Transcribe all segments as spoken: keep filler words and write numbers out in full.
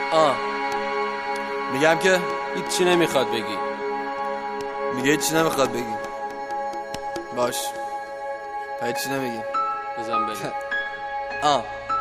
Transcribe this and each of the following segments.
آه میگم که هیچی نمیخواد بگی. میگه هیچی نمیخواد بگی. باش هیچی نمیگی. بزن بریم. آه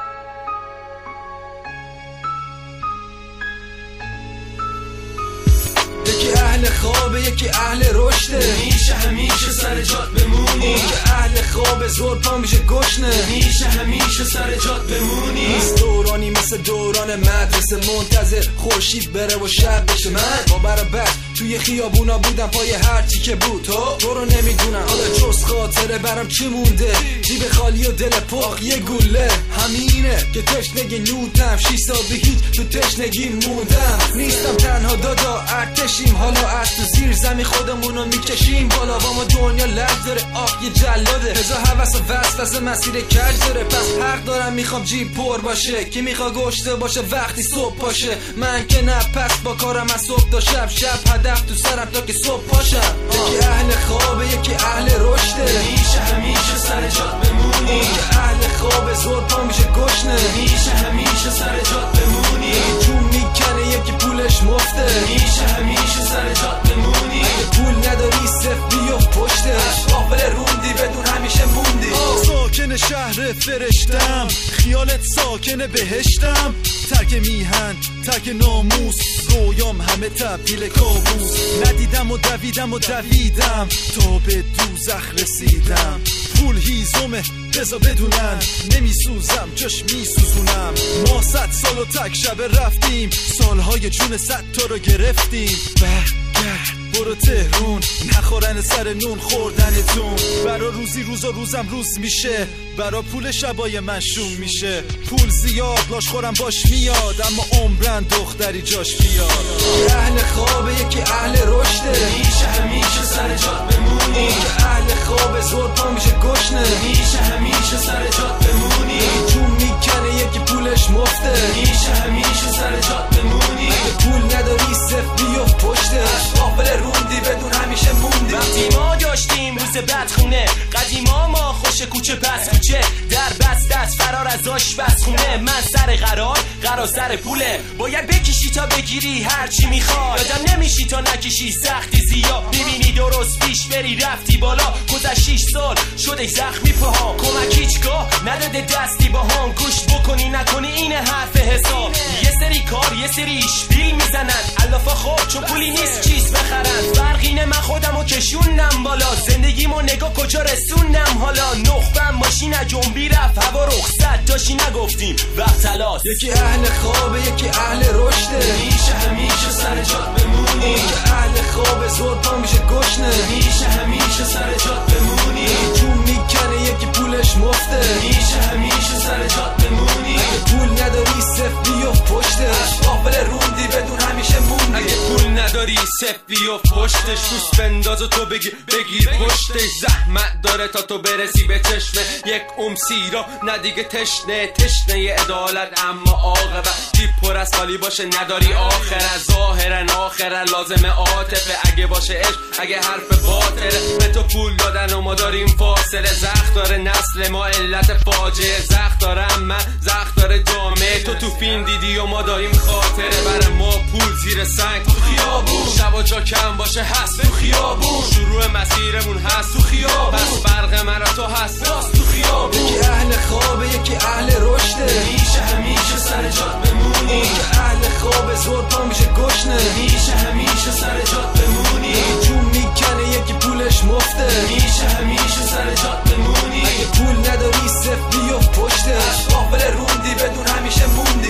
یکی اهل خوابه یکی اهل رشده، میشه همیشه سر جات بمونی. اون که اهل خوابه زور پا میشه گشنه، میشه همیشه سر جات بمونی. نیست دورانی مثل دوران مدرسه منتظر خورشید بره و شب بشه. من با برابر توی خیابونا بودم پای هرچی که بود. تو تو رو نمیدونم حالا جز خاطره برام چی مونده. جیب خالی و دل پاک یه گوله. همینه که تشنگی نودم شیش سال به هیچ تو تشنگی موندم. نیستم تنها دادا ارتشیم حالا از تو زیر زمین خودمونو میکشیم بالا. با ما دنیا لج داره آخ یه جلاده. هزار حوث و وسوسه مسیر کج داره. پس حق دارم میخوام جیب پر باشه. کی میخوا گشته باشه وقتی صبح باشه. من که نه پس با کارم از صبح تا شب. شب هدف تو سرم تا که صبح پاشم. یکی اهل خوابه یکی اهل رشده، میشه همیشه سر جات بمونی. اون که اهل خوابه زور پا میشه گشنه، میشه همیشه سر جات بمونی. یکی جون میکنه یکی پولش مفته، میشه همیشه سر جات بمونی. اگه پول نداری صف بیو پشتش. قافل روندی بدون همیشه موندی. ساکن شهر فرشتم خیالت ساکن بهشتم. ترک میهن ترک ناموس رویام همه تبدیل کابوس. ندیدم و دویدم و دویدم تا به دوزخ رسیدم. پول هیزمه بزا بدونن نمیسوزم جاش میسوزونم. ما صد سال و تک شب رفتیم سالهای جون صد تا رو گرفتیم. برگرد برو تهرون نخورن سر نون خوردنتون. برا روزی روز و روزم روز میشه. برا پول شبای من شوم میشه. پول زیاد لاش خورم باش میاد اما عمرن دختری جاش بیاد. یکی اهل خوابه یکی اهل رشده، میشه همیشه سر جات بمونی. اون که اهل خوابه زور پا میشه گشنه، میشه همیشه سر جات بمونی. یکی جون میکنه یکی پولش مفته، میشه همیشه سر جات بمونی. اگه پول نداری صف بیو پشتش. قافل روندی بدون همیشه موندی. وقتی ما داشتیم روز بدخونه قدیما ما خوش کوچه پس کوچه در بست دست فرار از آشپز خونه. من سر قرار قرار سر پوله باید بکشی تا بگیری هرچی میخوای. یادم نمیشی تا نکشی سختی زیاد. میبینی درست پیش بری رفتی بالا. گذشت شیش سال شده زخمی پاها. کمک هیچگاه نداده دستی با هم. گوش بکنی نکنی اینه حرف حساب. یه سری کار یه سری اشبیل میزنن علافا خوب چون پولی نیست چیز بخرن. فرقینه من خودمو کشونم بالا. زندگیمو نگاه کجا رسونم حالا. نخبم ماشین جنبی رفت هوا رخصت داشتی نگفتیم وقت تلاس. یکی اهل خوابه یکی اهل رشده، میشه همیشه سر جات بمونی. اون که اهل خوابه زور پا میشه گشنه، میشه همیشه سر جات بمونی. یکی جون میکنه یکی پولش مفته، میشه همیشه سر جات بمونی. اگه پول نداری صف بیو پشتش. قافل روندی بدون همیشه موندی. اگه پول نداری صف بیو پشتش. دوست بنداز و تو بگیر بگیر پشتش. زحمت داره تا تو برسی به چشمه. یک امسی را ندیگه تشنه تشنه عدالت اما عاقبت جیب پر از خالی باشه نداری آخر. ظاهرن آخر لازمه عاطفه. اگه باشه عشق اگه حرف باطله. به تو پول دادن و ما داریم فاصله. زخم داره نسل ما علت فاجعه. زخم دارم من زخم داره جامعه. تو تو فیلم دیدی و ما داریم خاطره. برای ما پول زیر سنگ تو خیابون. شب و جا کم باشه هست تو خیابون. شروع مسیرمون هست تو خیابون. بس فرق من تو هست تو خیابون. یکی اهل خوابه یکی اهل رشده، میشه همیشه سر جات بمونی. اون که اهل خوابه زور پا میشه گشنه، میشه همیشه سر جات بمونی. یکی جون میکنه یکی پولش مفته، میشه همیشه سر جات بمونی. اگه پول نداری صف بیو پشتش. قافل روندی بدون همیشه موندی.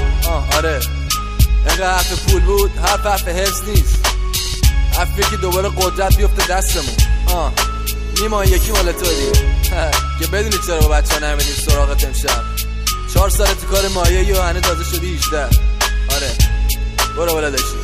آه آره اینقدر حرف پول بود. حرف حرف حفظ نیست. حرفی که دوباره قدرت بیفته دستمون. آه نیما یکی مال تو دیگه که بدونی چرا با بچه ها نمیدیم سراغت امشب. چهار سال تو کار مایه و هنه تازه شدی هجده. آره برو بالا داشتی.